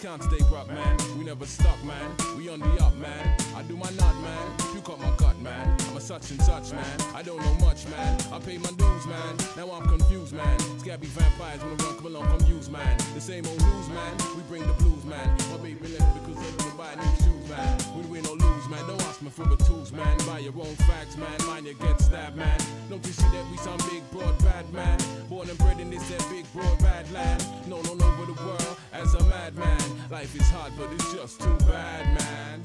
can't stay broke, man. We never stuck, man. We on the up, man. I do my nut, man. You cut my gut, man. I'm a such and such, man. I don't know much, man. I pay my dues, man. Now I'm confused, man. Scabby vampires wanna run, come along, come use, man. The same old news, man. We bring the blues, man. My baby left because they don't buy new shoes, man. We win or lose, man. Don't ask me for the tools, man. Buy your own facts, man. Mind you get stabbed, man. Don't you see that we some big, broad, bad man? Born and bred in this that big, broad, bad land. Known all over the world as a madman. Life is hard, but it's just too bad, man.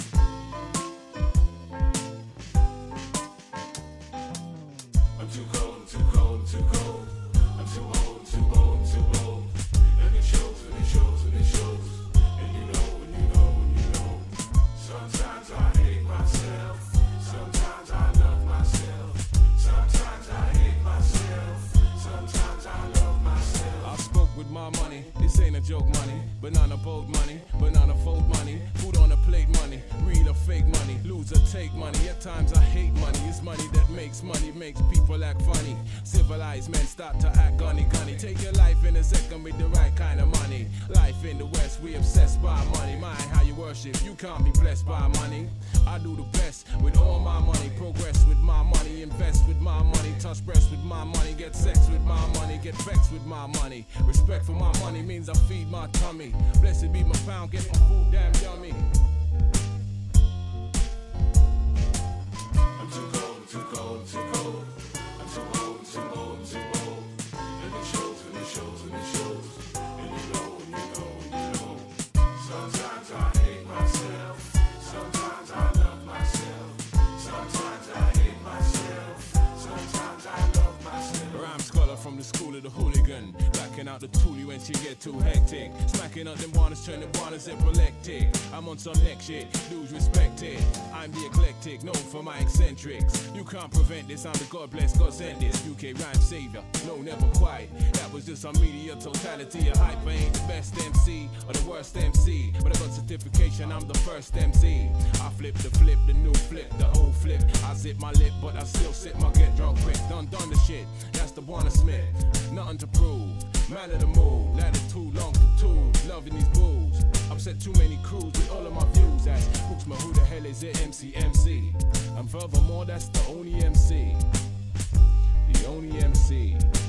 I'm too cold, I'm too cold, I'm too cold. I'm too old, I'm too old, I'm too old. And it shows, and it shows, and it shows. And you know, and you know, and you know. Sometimes I hate myself. Sometimes I love myself. Sometimes I hate myself. Sometimes I love myself. I spoke with my money. This ain't a joke money. Banana boat money. Banana fold money. Food on a plate money. Real or fake money. Lose or take money. At times I hate money. It's money that makes money. Makes people act funny. Civilized men start to act gunny. Take your life in a second with the right kind of money. Life in the West, we obsessed by money. Mind how you worship. You can't be blessed by money. I do the best with all my money. Progress with my money. Invest with my money. Touch breasts with my money. Get sex with my money. Get vexed with my money. Respect for my money means I feed my tummy. Blessed be my pound. Get my food damn yummy. I'm too cold, I'm too cold, I'm too cold. I'm too old, I'm too old, I'm too old. And it shows, and it shows, and it shows. And you know, and you know, and you know. Sometimes I hate myself. Sometimes I love myself. Sometimes I hate myself. Sometimes I love myself. Rhyme scholar from the school of the hooligan. Backing out the toolie when she get too hectic. Smacking up them bonnets, turning bonnets epileptic. I'm on some next shit, dudes respect it. I'm the eclectic, known for my eccentrics. You can't prevent this, I'm the God bless, God send this. UK rhyme savior, no never quite. That was just a media totality. A hype, I ain't the best MC or the worst MC. But I got certification, I'm the first MC. I flip, the new flip, the old flip. I zip my lip, but I still sip my get drunk quick. Done the shit, that's the Warner Smith. Nothing to prove, man of the mood. Ladder too long to tool, loving these booze. Upset too many crews with all of my views. As hooks my who the hell is it? MC. And furthermore, that's the only MC. The only MC.